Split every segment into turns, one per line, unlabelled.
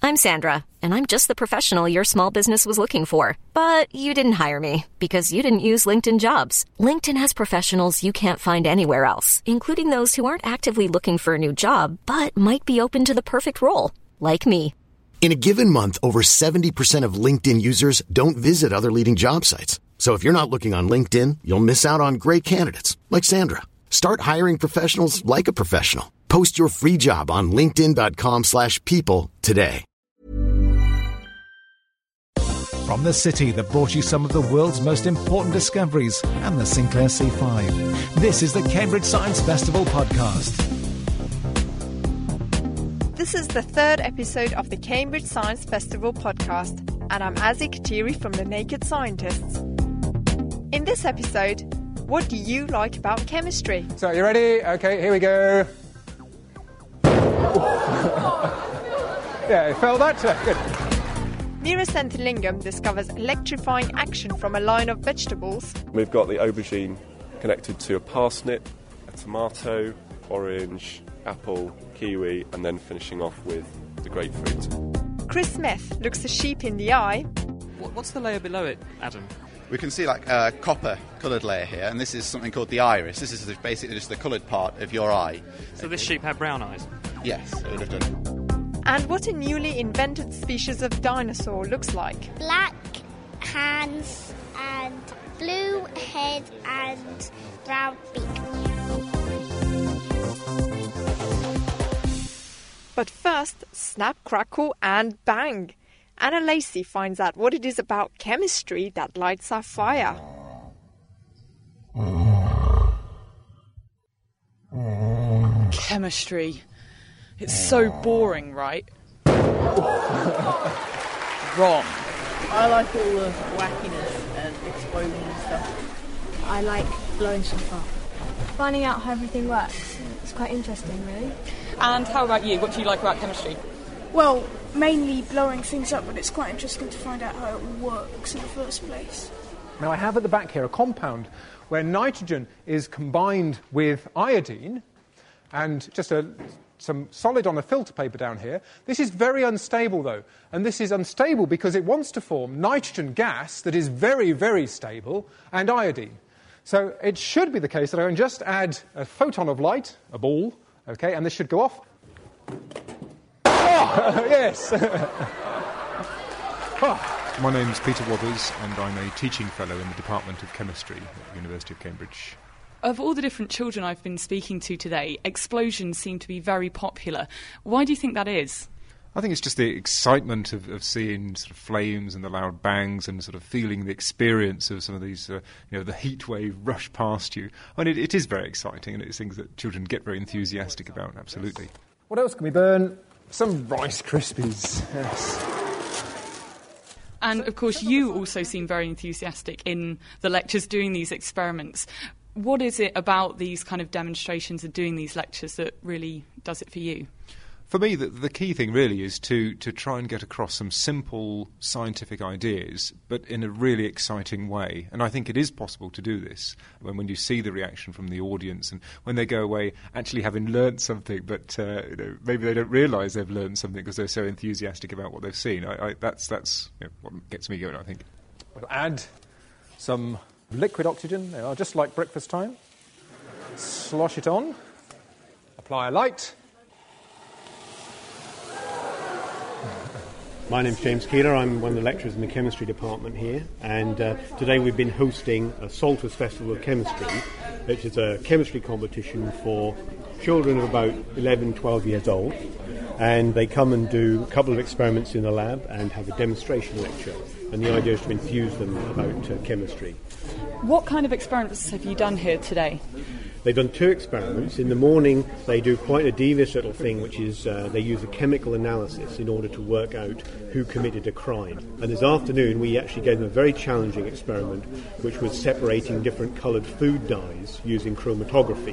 I'm Sandra, and I'm just the professional your small business was looking for. But you didn't hire me because you didn't use LinkedIn Jobs. LinkedIn has professionals you can't find anywhere else, including those who aren't actively looking for a new job, but might be open to the perfect role, like me.
In a given month, over 70% of LinkedIn users don't visit other leading job sites. So if you're not looking on LinkedIn, you'll miss out on great candidates like Sandra. Start hiring professionals like a professional. Post your free job on linkedin.com/people today.
From the city that brought you some of the world's most important discoveries and the Sinclair C5, this is the Cambridge Science Festival podcast.
This is the third episode of the Cambridge Science Festival podcast, and I'm Azzy Katiri from The Naked Scientists. In this episode, what do you like about chemistry?
So, you ready? Okay, here we go. Yeah, you felt that? Good.
Meera Senthilingam discovers electrifying action from a line of vegetables.
We've got the aubergine connected to a parsnip, a tomato, orange, apple, kiwi, and then finishing off with the grapefruit.
Chris Smith looks a sheep in the eye.
What's the layer below it, Adam?
We can see like a copper coloured layer here, and this is something called the iris. This is basically just the coloured part of your eye.
So this sheep had brown eyes?
Yes, it would have done.
And what a newly invented species of dinosaur looks like.
Black hands and blue head and brown beak.
But first, snap, crackle and bang. Anna Lacey finds out what it is about chemistry that lights our fire.
Chemistry. It's so boring, right? Wrong.
I like all the wackiness and explosions and stuff.
I like blowing stuff up. Finding out how everything works. It's quite interesting, really.
And how about you? What do you like about chemistry?
Well, mainly blowing things up, but it's quite interesting to find out how it works in the first place.
Now, I have at the back here a compound where nitrogen is combined with iodine and just some solid on a filter paper down here. This is very unstable, though, and this is unstable because it wants to form nitrogen gas that is very, very stable, and iodine. So it should be the case that I can just add a photon of light, a ball, okay, and this should go off. Oh, yes!
My name's Peter Wathers, and I'm a teaching fellow in the Department of Chemistry at the University of Cambridge.
Of all the different children I've been speaking to today, explosions seem to be very popular. Why do you think that is?
I think it's just the excitement of seeing sort of flames and the loud bangs and sort of feeling the experience of some of these, the heat wave rush past you. I mean, it is very exciting, and it's things that children get very enthusiastic about, absolutely.
What else can we burn? Some Rice Krispies, yes.
And, of course, you also seem very enthusiastic in the lectures doing these experiments. What is it about these kind of demonstrations and doing these lectures that really does it for you?
For me, the key thing really is to try and get across some simple scientific ideas, but in a really exciting way. And I think it is possible to do this when you see the reaction from the audience and when they go away actually having learnt something, but maybe they don't realise they've learned something because they're so enthusiastic about what they've seen. That's what gets me going, I think.
We'll add some liquid oxygen, just like breakfast time. Slosh it on. Apply a light.
My name's James Keeler. I'm one of the lecturers in the chemistry department here, and today we've been hosting a Salters Festival of Chemistry, which is a chemistry competition for children of about 11, 12 years old, and they come and do a couple of experiments in the lab and have a demonstration lecture, and the idea is to enthuse them about chemistry.
What kind of experiments have you done here today?
They've done two experiments. In the morning, they do quite a devious little thing, which is they use a chemical analysis in order to work out who committed a crime. And this afternoon, we actually gave them a very challenging experiment, which was separating different coloured food dyes using chromatography.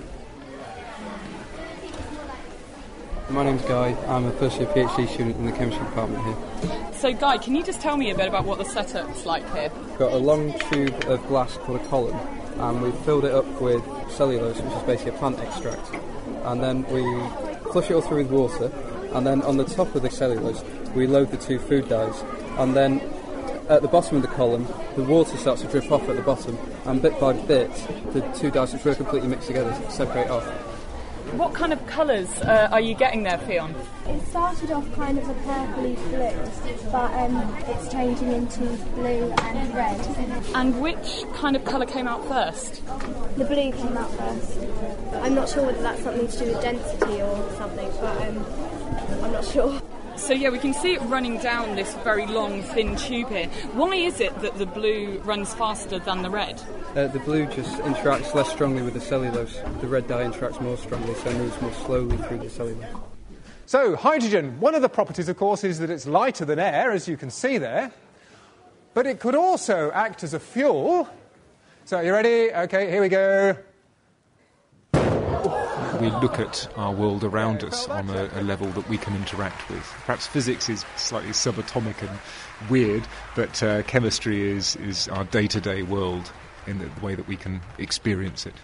My name's Guy. I'm a first year PhD student in the chemistry department here.
So, Guy, can you just tell me a bit about what the setup's like here?
We've got a long tube of glass called a column, and we've filled it up with cellulose, which is basically a plant extract. And then we flush it all through with water, and then on the top of the cellulose we load the 2 food dyes, and then at the bottom of the column, the water starts to drip off at the bottom, and bit by bit, the 2 dyes, which were completely mixed together, separate off.
What kind of colours are you getting there, Fionn?
It started off kind of a purpley blue, but it's changing into blue and red.
And which kind of colour came out first?
The blue came out first. I'm not sure whether that's something to do with density or something, but I'm not sure.
So yeah, we can see it running down this very long, thin tube here. Why is it that the blue runs faster than the red?
The blue just interacts less strongly with the cellulose. The red dye interacts more strongly, so it moves more slowly through the cellulose.
So, hydrogen, one of the properties, of course, is that it's lighter than air, as you can see there. But it could also act as a fuel. So, you ready? OK, here we go.
We look at our world around us on a level that we can interact with. Perhaps physics is slightly subatomic and weird, but chemistry is our day-to-day world in the way that we can experience it.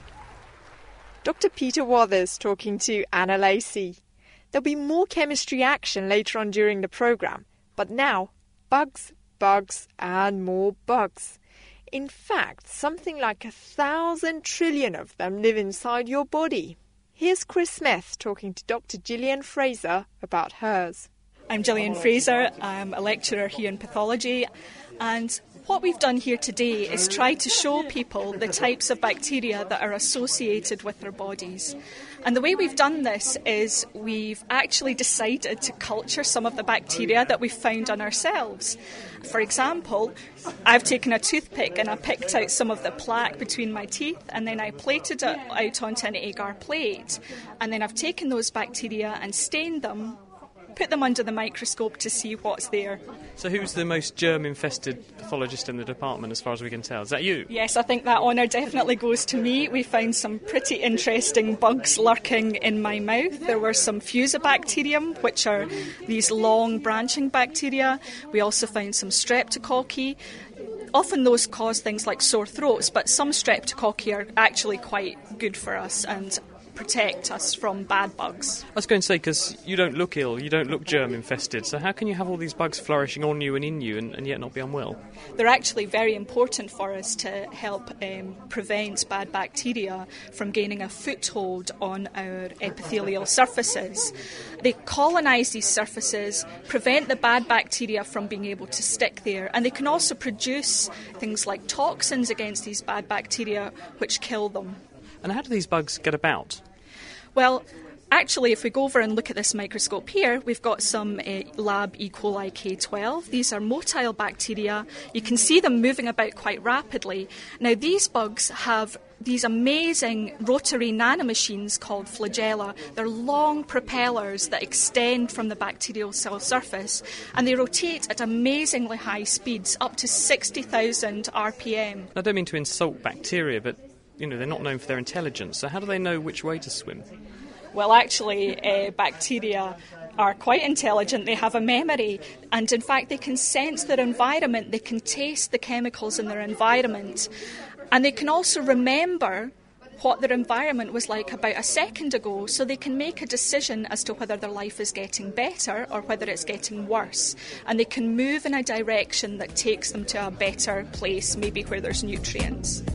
Dr. Peter Wathers talking to Anna Lacey. There'll be more chemistry action later on during the programme, but now, bugs, bugs and more bugs. In fact, something like 1,000 trillion of them live inside your body. Here's Chris Smith talking to Dr. Gillian Fraser about hers.
I'm Gillian Fraser, I'm a lecturer here in pathology, and what we've done here today is try to show people the types of bacteria that are associated with their bodies. And the way we've done this is we've actually decided to culture some of the bacteria that we've found on ourselves. For example, I've taken a toothpick and I picked out some of the plaque between my teeth, and then I plated it out onto an agar plate. And then I've taken those bacteria and stained them, put them under the microscope to see what's there.
So who's the most germ-infested pathologist in the department as far as we can tell? Is that you?
Yes, I think that honour definitely goes to me. We found some pretty interesting bugs lurking in my mouth. There were some Fusobacterium, which are these long branching bacteria. We also found some Streptococci. Often those cause things like sore throats, but some Streptococci are actually quite good for us and protect us from bad bugs.
I was going to say, because you don't look ill, you don't look germ-infested, so how can you have all these bugs flourishing on you and in you and yet not be unwell?
They're actually very important for us to help prevent bad bacteria from gaining a foothold on our epithelial surfaces. They colonise these surfaces, prevent the bad bacteria from being able to stick there, and they can also produce things like toxins against these bad bacteria which kill them.
And how do these bugs get about?
Well, actually, if we go over and look at this microscope here, we've got some lab E. coli K12. These are motile bacteria. You can see them moving about quite rapidly. Now, these bugs have these amazing rotary nanomachines called flagella. They're long propellers that extend from the bacterial cell surface, and they rotate at amazingly high speeds, up to 60,000 RPM.
I don't mean to insult bacteria, but they're not known for their intelligence, so how do they know which way to swim?
Well, actually, bacteria are quite intelligent. They have a memory, and in fact, they can sense their environment. They can taste the chemicals in their environment, and they can also remember what their environment was like about a second ago, so they can make a decision as to whether their life is getting better or whether it's getting worse. And they can move in a direction that takes them to a better place, maybe where there's nutrients.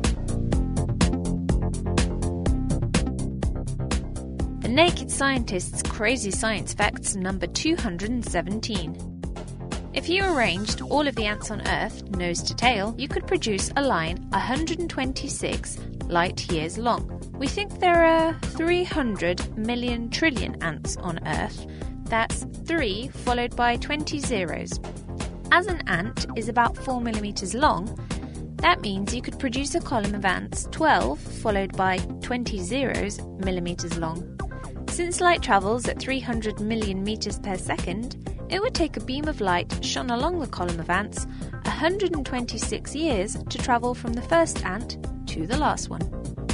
The Naked Scientist's Crazy Science Facts number 217. If you arranged all of the ants on Earth, nose to tail, you could produce a line 126 light years long. We think there are 300 million trillion ants on Earth. That's 3 followed by 20 zeros. As an ant is about 4 millimeters long, that means you could produce a column of ants 12 followed by 20 zeros millimeters long. Since light travels at 300 million meters per second, it would take a beam of light shone along the column of ants 126 years to travel from the first ant to the last one.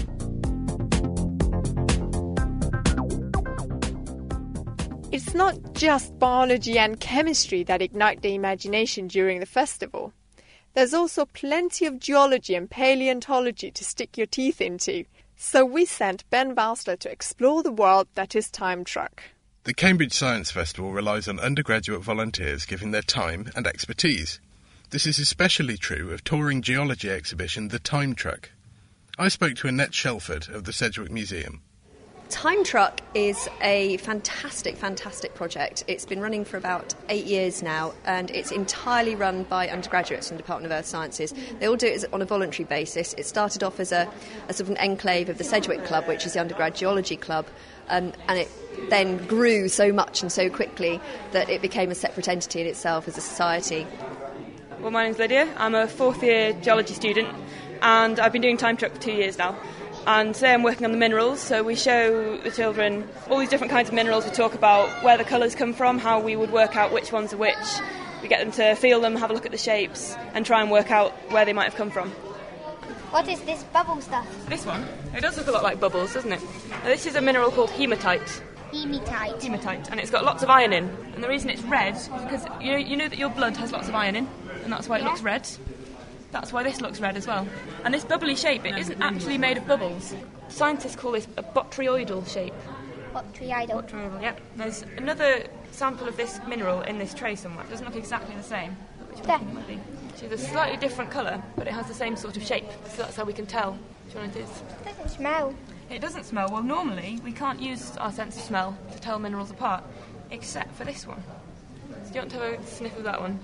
It's not just biology and chemistry that ignite the imagination during the festival. There's also plenty of geology and paleontology to stick your teeth into. So we sent Ben Valsler to explore the world that is Time Truck.
The Cambridge Science Festival relies on undergraduate volunteers giving their time and expertise. This is especially true of touring geology exhibition The Time Truck. I spoke to Annette Shelford of the Sedgwick Museum.
Time Truck is a fantastic project. It's been running for about 8 years now, and it's entirely run by undergraduates in the Department of Earth Sciences. They all do it on a voluntary basis. It started off as a sort of an enclave of the Sedgwick Club, which is the undergrad geology club, and it then grew so much and so quickly that it became a separate entity in itself as a society.
Well, my name's Lydia. I'm a fourth-year geology student, and I've been doing Time Truck for 2 years now. And today I'm working on the minerals, so we show the children all these different kinds of minerals. We talk about where the colours come from, how we would work out which ones are which. We get them to feel them, have a look at the shapes, and try and work out where they might have come from.
What is this bubble stuff?
This one? It does look a lot like bubbles, doesn't it? Now, this is a mineral called hematite. Hematite, and it's got lots of iron in. And the reason it's red is because you know that your blood has lots of iron in, and that's why it looks red. That's why this looks red as well. And this bubbly shape, it isn't actually made of bubbles. Scientists call this a botryoidal shape.
Botryoidal,
yeah. There's another sample of this mineral in this tray somewhere. It doesn't look exactly the same. Which one do you think it might be? It's a slightly different colour, but it has the same sort of shape. So that's how we can tell which one it is.
It doesn't smell.
It doesn't smell. Well, normally we can't use our sense of smell to tell minerals apart, except for this one. So do you want to have a sniff of that one?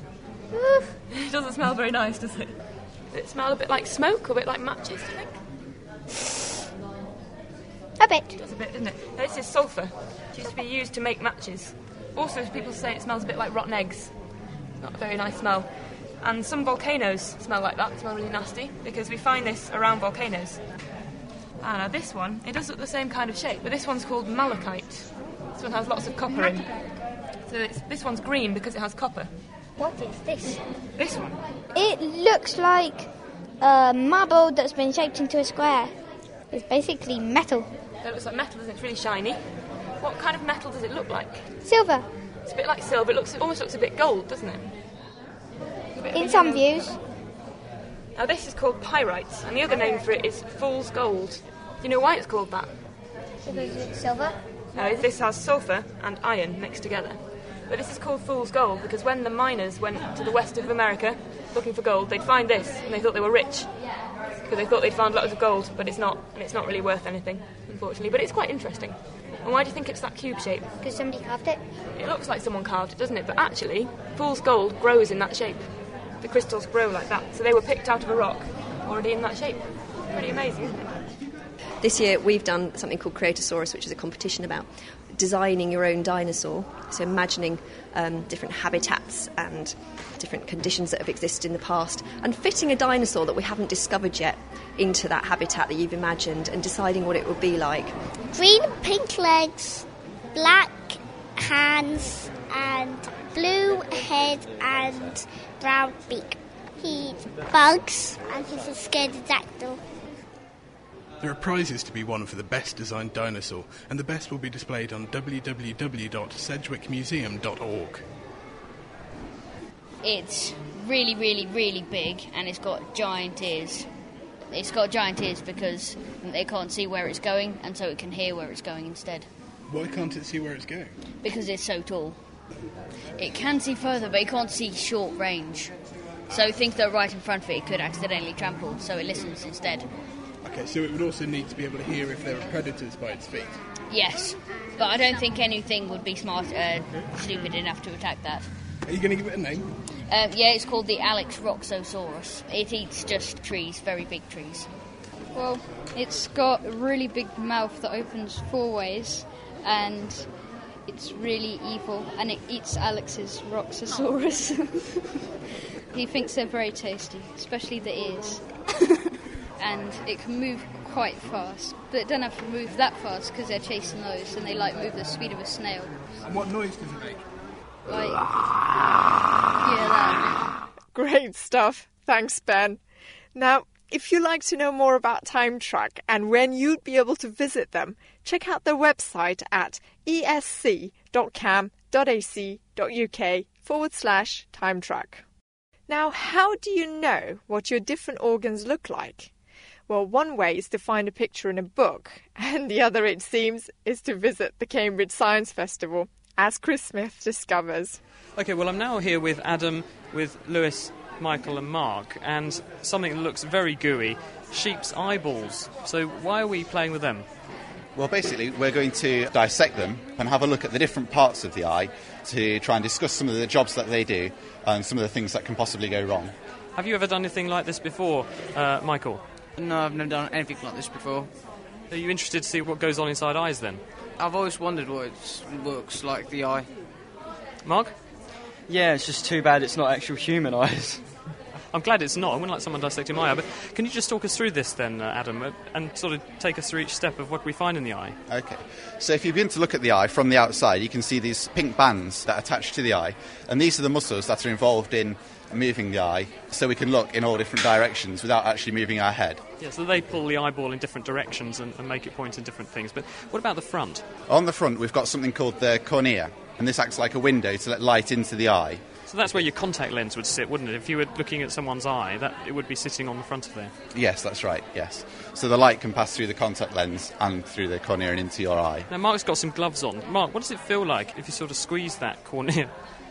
It doesn't smell very nice, does it? Does it smell a bit like smoke or a bit like matches, do you think?
A bit.
It does a bit, doesn't it? Now, this is sulphur. It used to be used to make matches. Also, people say it smells a bit like rotten eggs. Not a very nice smell. And some volcanoes smell like that, smell really nasty, because we find this around volcanoes. Ah, now this one, it does look the same kind of shape, but this one's called malachite. This one has lots of copper in. So this one's green because it has copper.
What is this?
This one?
It looks like a marble that's been shaped into a square. It's basically metal.
It looks like metal, doesn't it? It's really shiny. What kind of metal does it look like?
Silver.
It's a bit like silver. It almost looks a bit gold, doesn't it?
In some views.
Now this is called pyrite, and the other name for it is fool's gold. Do you know why it's called that?
Because it's silver?
No, this has sulphur and iron mixed together. But this is called fool's gold because when the miners went to the west of America looking for gold, they'd find this and they thought they were rich because they thought they'd found lots of gold, but it's not, and it's not really worth anything, unfortunately. But it's quite interesting. And why do you think it's that cube shape?
Because somebody carved it.
It looks like someone carved it, doesn't it? But actually, fool's gold grows in that shape. The crystals grow like that, so they were picked out of a rock already in that shape. Pretty amazing, isn't it?
This year we've done something called Creatosaurus, which is a competition about designing your own dinosaur, so imagining different habitats and different conditions that have existed in the past and fitting a dinosaur that we haven't discovered yet into that habitat that you've imagined and deciding what it would be like.
Green, pink legs, black hands and blue head and brown beak. He eats bugs and he's a scaredactyl.
There are prizes to be won for the best designed dinosaur, and the best will be displayed on www.sedgwickmuseum.org.
It's really, really, really big, and it's got giant ears. It's got giant ears because they can't see where it's going, and so it can hear where it's going instead.
Why can't it see where it's going?
Because it's so tall. It can see further, but it can't see short range. So things that are right in front of it could accidentally trample, so it listens instead.
Okay, so it would also need to be able to hear if there are predators by its feet.
Yes, but I don't think anything would be stupid enough to attack that.
Are you going to give it a name?
Yeah, it's called the Alex Roxosaurus. It eats just trees, very big trees.
Well, it's got a really big mouth that opens 4 ways, and it's really evil, and it eats Alex's Roxosaurus. He thinks they're very tasty, especially the ears. And it can move quite fast, but it doesn't have to move that fast because they're chasing those, and they like move the speed of a snail.
And what noise does it make?
Like, yeah, that.
Great stuff. Thanks, Ben. Now, if you'd like to know more about Time Truck and when you'd be able to visit them, check out their website at esc.cam.ac.uk/Time Truck. Now, how do you know what your different organs look like? Well, one way is to find a picture in a book, and the other, it seems, is to visit the Cambridge Science Festival, as Chris Smith discovers.
OK, well, I'm now here with Adam, with Lewis, Michael and Mark, and something that looks very gooey, sheep's eyeballs. So why are we playing with them?
Well, basically, we're going to dissect them and have a look at the different parts of the eye to try and discuss some of the jobs that they do and some of the things that can possibly go wrong.
Have you ever done anything like this before, Michael?
No, I've never done anything like this before.
Are you interested to see what goes on inside eyes, then?
I've always wondered what it looks like, the eye.
Mark?
Yeah, it's just too bad it's not actual human eyes.
I'm glad it's not. I wouldn't like someone dissecting my eye. But can you just talk us through this then, Adam, and sort of take us through each step of what we find in the eye?
OK. So if you begin to look at the eye from the outside, you can see these pink bands that attach to the eye. And these are the muscles that are involved in moving the eye, so we can look in all different directions without actually moving our head.
Yeah, so they pull the eyeball in different directions and make it point in different things. But what about the front?
On the front, we've got something called the cornea, and this acts like a window to let light into the eye.
So that's where your contact lens would sit, wouldn't it? If you were looking at someone's eye, that it would be sitting on the front of there.
Yes, that's right, yes. So the light can pass through the contact lens and through the cornea and into your eye.
Now, Mark's got some gloves on. Mark, what does it feel like if you sort of squeeze that cornea?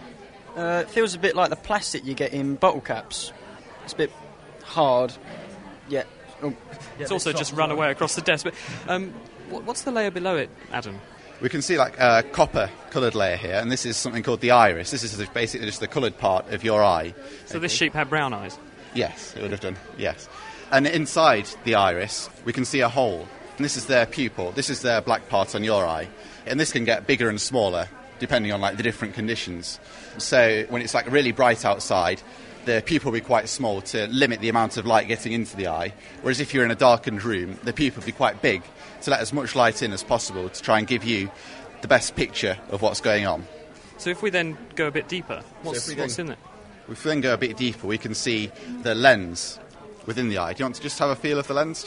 It feels a bit like the plastic you get in bottle caps. It's a bit hard, yet...
It's also just run away across the desk. But what's the layer below it, Adam?
We can see like a copper coloured layer here, and this is something called the iris. This is basically just the coloured part of your eye.
So this sheep had brown eyes?
Yes, it would have done, yes. And inside the iris, we can see a hole. And this is their pupil. This is their black part on your eye. And this can get bigger and smaller, depending on like the different conditions. So when it's like really bright outside, the pupil will be quite small to limit the amount of light getting into the eye. Whereas if you're in a darkened room, the pupil will be quite big to let as much light in as possible to try and give you the best picture of what's going on.
So if we then go a bit deeper, what's in it?
If we then go a bit deeper, we can see the lens within the eye. Do you want to just have a feel of the lens?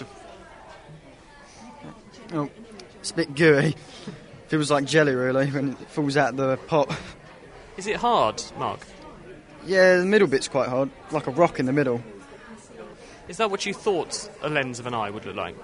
Oh, it's a bit gooey. Feels like jelly, really, when it falls out the pot.
Is it hard, Mark?
Yeah, the middle bit's quite hard, like a rock in the middle.
Is that what you thought a lens of an eye would look like?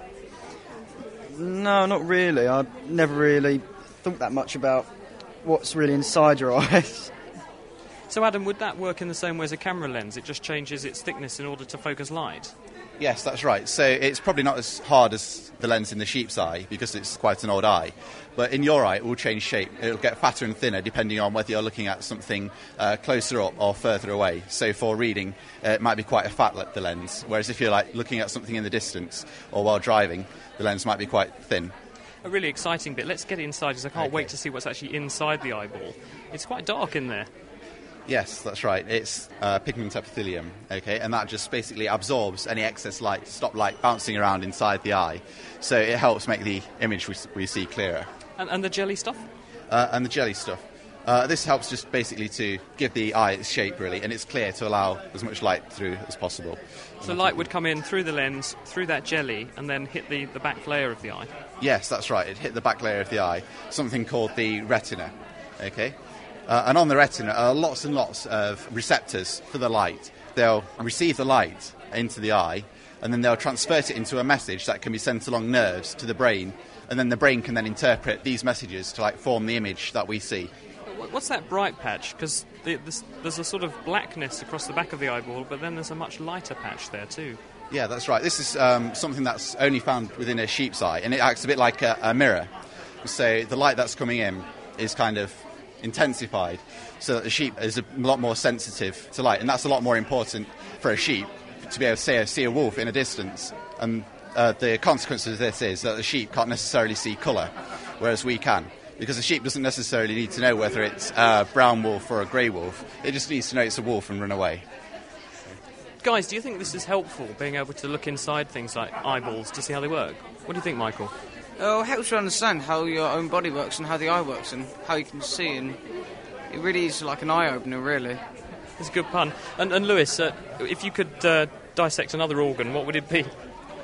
No, not really. I never really thought that much about what's really inside your eyes.
So, Adam, would that work in the same way as a camera lens? It just changes its thickness in order to focus light?
Yes, that's right. So it's probably not as hard as the lens in the sheep's eye because it's quite an old eye. But in your eye, it will change shape. It will get fatter and thinner depending on whether you're looking at something closer up or further away. So for reading, it might be quite a fat the lens. Whereas if you're like looking at something in the distance or while driving, the lens might be quite thin.
A really exciting bit. Let's get inside because I can't wait to see what's actually inside the eyeball. It's quite dark in there.
Yes, that's right. It's pigment epithelium, okay, and that just basically absorbs any excess light to stop light bouncing around inside the eye. So it helps make the image we see clearer.
And the jelly stuff?
And the jelly stuff. This helps just basically to give the eye its shape, really, and it's clear to allow as much light through as possible.
So light would come in through the lens, through that jelly, and then hit the back layer of the eye?
Yes, that's right. It hit the back layer of the eye, something called the retina, okay? And on the retina are lots and lots of receptors for the light. They'll receive the light into the eye, and then they'll transfer it into a message that can be sent along nerves to the brain, and then the brain can then interpret these messages to like form the image that we see.
What's that bright patch? Because there's a sort of blackness across the back of the eyeball, but then there's a much lighter patch there too.
Yeah, that's right. This is something that's only found within a sheep's eye, and it acts a bit like a mirror. So the light that's coming in is kind of intensified so that the sheep is a lot more sensitive to light, and that's a lot more important for a sheep to be able to see a wolf in a distance. And the consequence of this is that the sheep can't necessarily see colour, whereas we can, because the sheep doesn't necessarily need to know whether it's a brown wolf or a grey wolf. It just needs to know it's a wolf and run away.
Guys, do you think this is helpful, being able to look inside things like eyeballs to see how they work? What do you think, Michael?
Oh, it helps you understand how your own body works and how the eye works and how you can see, and it really is like an eye-opener, really.
It's a good pun. And Lewis, if you could dissect another organ, what would it be?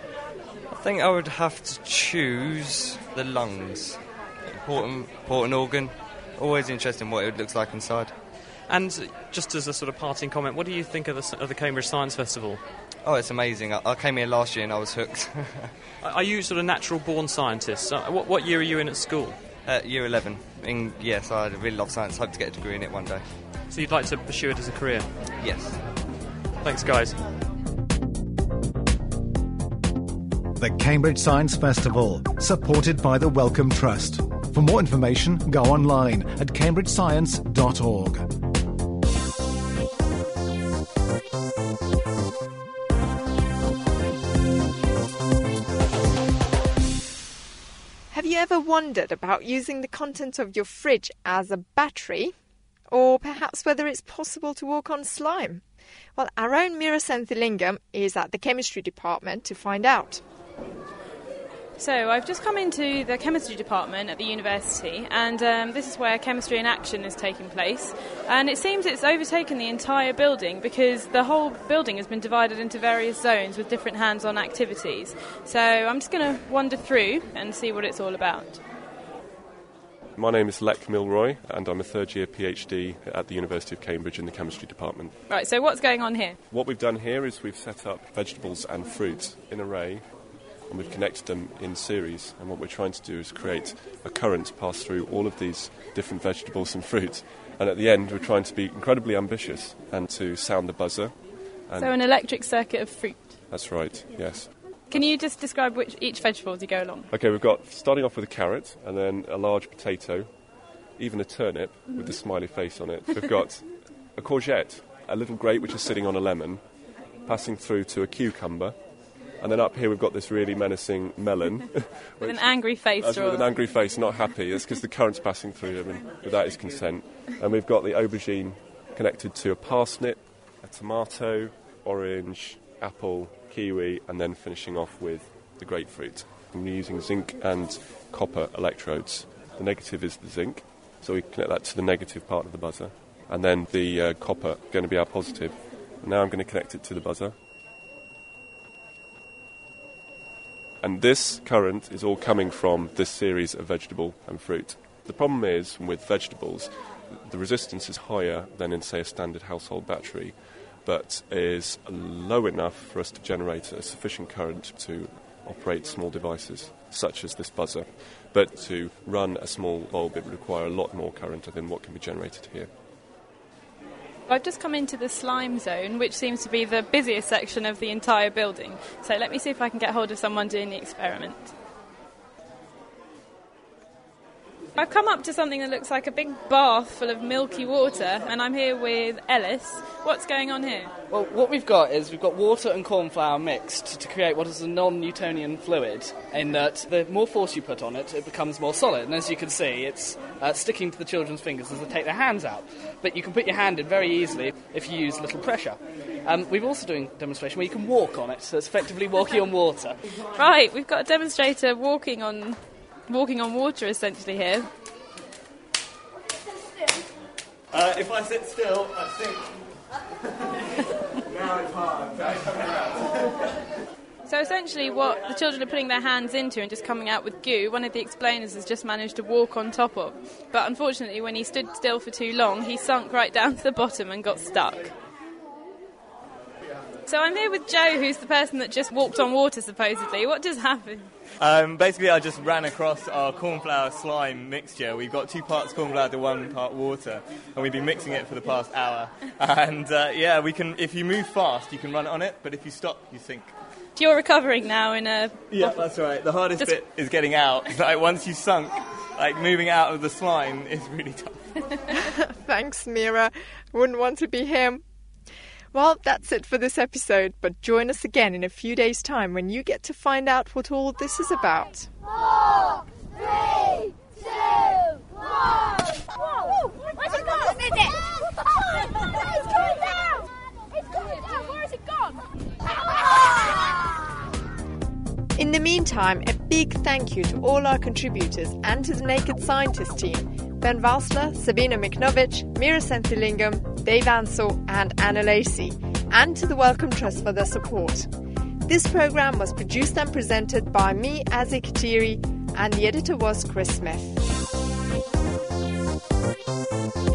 I think I would have to choose the lungs. Important organ. Always interesting what it looks like inside.
And just as a sort of parting comment, what do you think of the Cambridge Science Festival?
Oh, it's amazing. I came here last year and I was hooked.
Are you sort of natural-born scientists? What year are you in at school?
Year 11. Yes, I really love science. Hope to get a degree in it one day.
So you'd like to pursue it as a career?
Yes.
Thanks, guys.
The Cambridge Science Festival, supported by the Wellcome Trust. For more information, go online at cambridgescience.org.
Have you ever wondered about using the contents of your fridge as a battery? Or perhaps whether it's possible to walk on slime? Well, our own Mira Senthilingam is at the chemistry department to find out.
So I've just come into the chemistry department at the university, and this is where Chemistry in Action is taking place. And it seems it's overtaken the entire building because the whole building has been divided into various zones with different hands-on activities. So I'm just going to wander through and see what it's all about.
My name is Lek Milroy, and I'm a third-year PhD at the University of Cambridge in the chemistry department.
Right, so what's going on here?
What we've done here is we've set up vegetables and fruit in array, and we've connected them in series. And what we're trying to do is create a current pass through all of these different vegetables and fruit. And at the end, we're trying to be incredibly ambitious and to sound the buzzer. And
so an electric circuit of fruit.
That's right, yes.
Can you just describe each vegetable as you go along?
OK, we've got, starting off with a carrot, and then a large potato, even a turnip with a smiley face on it. We've got a courgette, a little grape which is sitting on a lemon, passing through to a cucumber. And then up here we've got this really menacing melon.
With an angry face.
With an angry face, not happy. It's because the current's passing through him and without his consent. And we've got the aubergine connected to a parsnip, a tomato, orange, apple, kiwi, and then finishing off with the grapefruit. And we're using zinc and copper electrodes. The negative is the zinc, so we connect that to the negative part of the buzzer. And then the copper going to be our positive. And now I'm going to connect it to the buzzer. And this current is all coming from this series of vegetable and fruit. The problem is, with vegetables, the resistance is higher than in, say, a standard household battery, but is low enough for us to generate a sufficient current to operate small devices, such as this buzzer. But to run a small bulb, it would require a lot more current than what can be generated here.
I've just come into the slime zone, which seems to be the busiest section of the entire building. So let me see if I can get hold of someone doing the experiment. I've come up to something that looks like a big bath full of milky water, and I'm here with Ellis. What's going on here?
Well, what we've got is we've got water and corn flour mixed to create what is a non-Newtonian fluid, in that the more force you put on it, it becomes more solid. And as you can see, it's sticking to the children's fingers as they take their hands out. But you can put your hand in very easily if you use little pressure. We're also doing a demonstration where you can walk on it, so it's effectively walking on water.
Right, we've got a demonstrator walking on water essentially here.
If I sit still, I sink. Now it's hard.
So essentially what the children are putting their hands into and just coming out with goo, one of the explainers has just managed to walk on top of. But unfortunately when he stood still for too long, he sunk right down to the bottom and got stuck. So I'm here with Joe, who's the person that just walked on water, supposedly. What just happened?
Basically, I just ran across our cornflour slime mixture. We've got 2 parts cornflour to 1 part water, and we've been mixing it for the past hour. And we can. If you move fast, you can run on it, but if you stop, you sink.
You're recovering now in a...
Yeah, that's right. The hardest bit is getting out. Like, once you've sunk, moving out of the slime is really tough.
Thanks, Mira. Wouldn't want to be him. Well, that's it for this episode, but join us again in a few days' time when you get to find out what all this is about.
4, 3, 2, 1. Whoa! Where's it gone? Is it? It's going down! It's going down! Where has it gone?
In the meantime, a big thank you to all our contributors and to the Naked Scientist team, Ben Valsler, Sabina Miknovic, Mira Senthilingam, Dave Ansell and Anna Lacey, and to the Wellcome Trust for their support. This programme was produced and presented by me, Azzy Katiri, and the editor was Chris Smith.